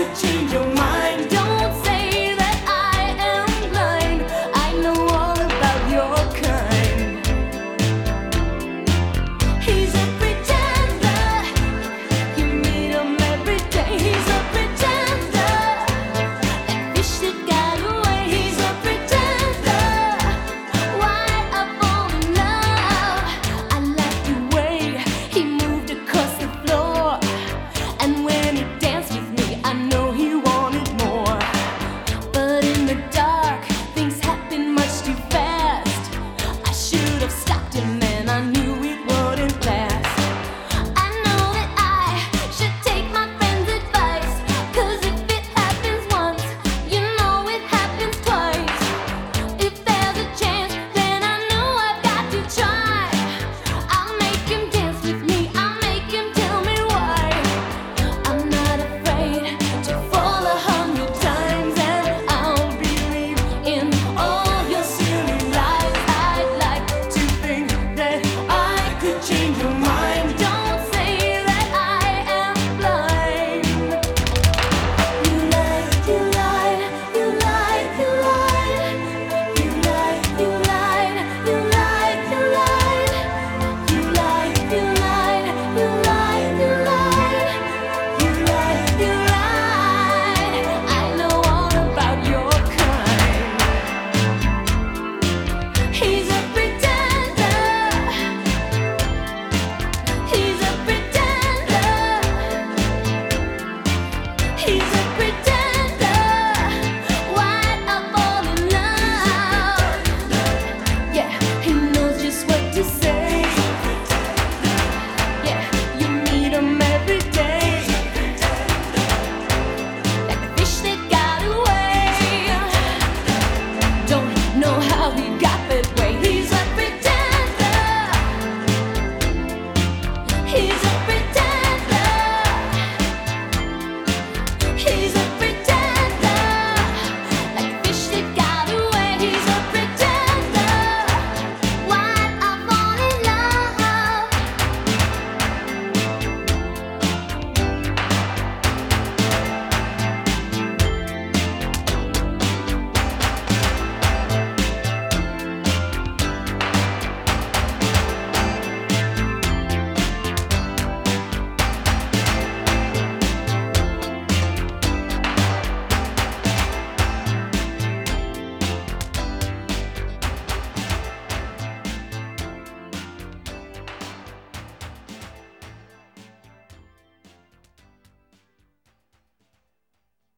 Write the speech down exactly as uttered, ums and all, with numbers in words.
could change your mind. Don't say that I am blind. I know all about your kind. He's a pretender. You meet him every day. He's a pretender. That fish that got away. He's a pretender. Why I fall in love? I like the way he moved across the floor, and when he danced with me, I know he wanted more. But in the dark, things happen much too fast. I should have stopped him, and I knew it wouldn't last. I know that I should take my friend's advice, 'cause if it happens once, you know it happens twice. If there's a chance, then I know I've got to try. I'll make him dance with me, I'll make him tell me why. I'm not afraid to fall a hundred times, and I'll believe in all your silly lies. I'd like to think that I could change your mind. Don't say that I am blind. You lied, you lied, you lied, you lied. You lied, you lied, you lied, you lied. You lied, you lied, you lied, you lied. You lied, you lied. I know all about your kind. He's a pretender. He's a pretender. He's a pretender.